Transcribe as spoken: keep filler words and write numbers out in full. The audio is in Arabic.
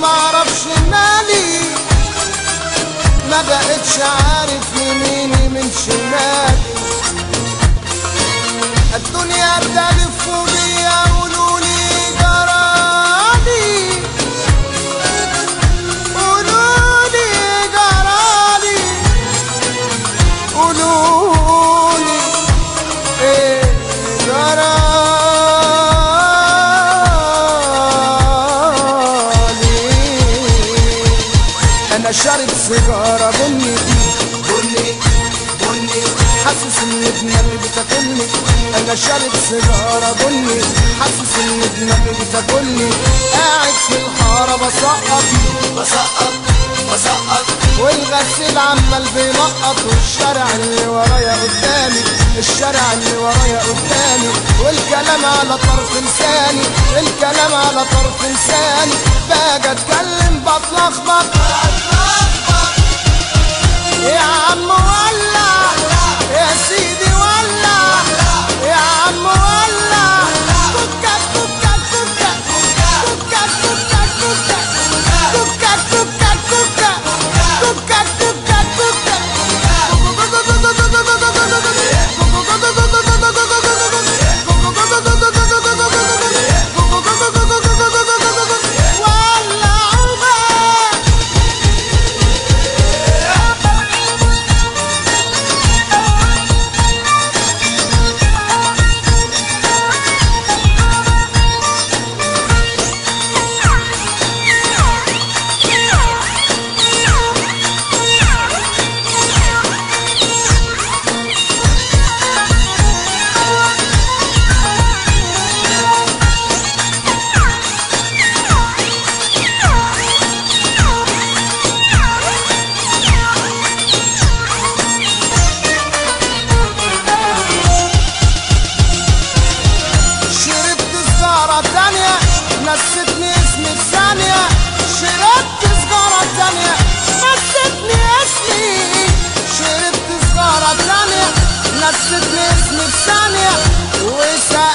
معرفش مالي، ما بقتش عارف يميني من شمالي. الدنيا بتلف بيا قولولي جرالي، قولولي جرالي، قولولي ايه جرالي. انا شارب سيجارة بني بني بني، حاسس ان دماغي بتاكلني. انا شارب سيجارة بني، حاسس ان دماغي بتاكلني. قاعد في الحارة بسقط بسقط بسقط، والغسيل عمال بينقط، والشارع اللي ورايا قدامي، الشارع اللي ورايا قدامي، والكلام على طرف لساني، الكلام على طرف لساني. باجي اتكلم بتلخبط، يا عم ولع يا سيدي ولع، يا عم ولع. كوكا كوكا كوكا كوكا كوكا كوكا كوكا كوكا كوكا كوكا كوكا كوكا. نسيتني اسمي في ثانية، شربت سجارة تانية نسيتني اسمي، شربت سجارة تانية نسيتني اسمي في ثانية. وسألت